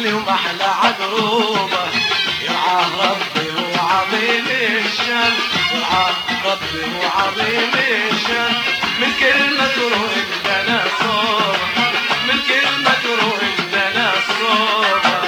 خلي ومحلى عقروبه يرعاه ربي وعظيم الشان يرعاه ربي وعظيم الشان من كل مكروه لنا صوبه من كل مكروه لنا صوبه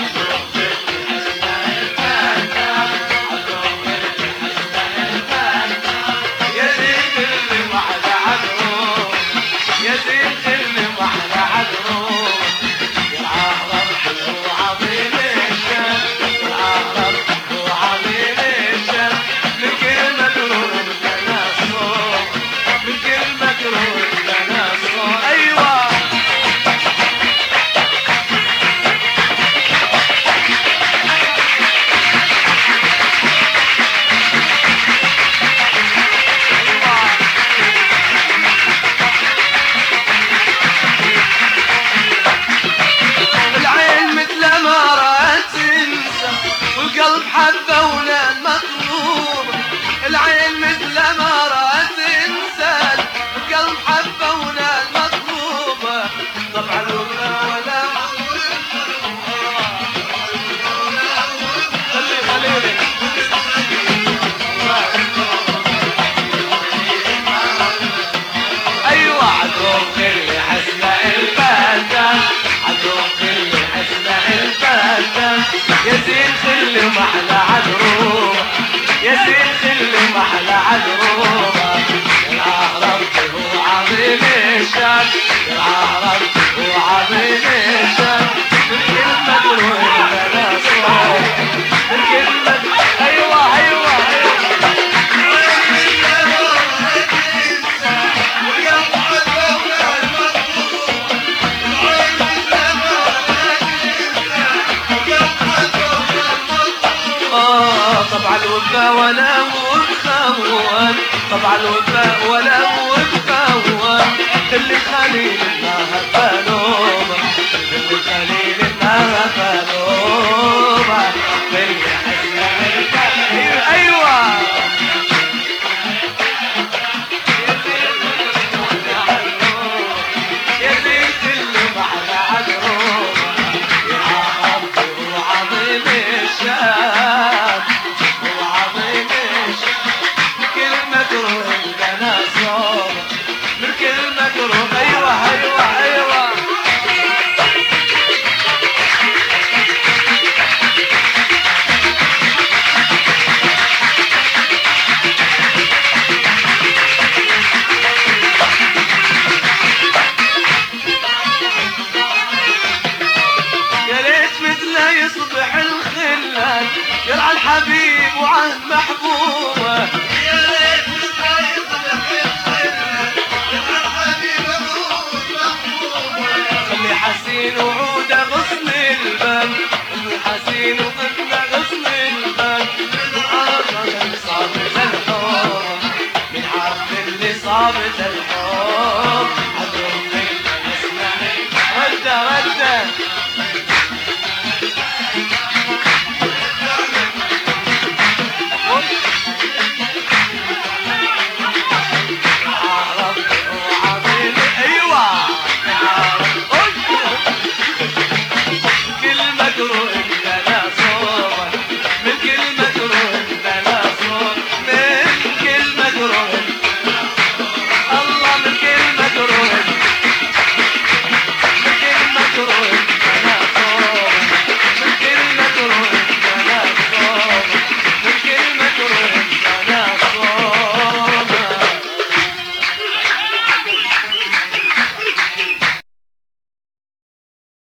العين مثل ما رأت إنسان القلب حبة ولا المطلوبة طبعا الوفا ولا أيوة عدوك اللي حسنا الفتان عدوك اللي حسنا الفتان يزيد خلي محلى عدروب يزيد خلي محلى عدروبه يرعاه ربي هو عظيم الشان يرعاه ربي هو عظيم الشان من كل مكروه لنا صوب من كل مكروه ايوه ايوه طبعا الوفا ولا متخون طبعا الوفا ولا متخون اللي خليل ما هفانوبه اللي خليل ما هفانوبه اللي حسنا ايوه يزيد اللي محلى عقروبه يا ربي هو عظيم الشان من كل مكروه ايوه ايوه ايوه يا ليت مثله يصبح الخلان يرعى الحبيب وعهد محبوبه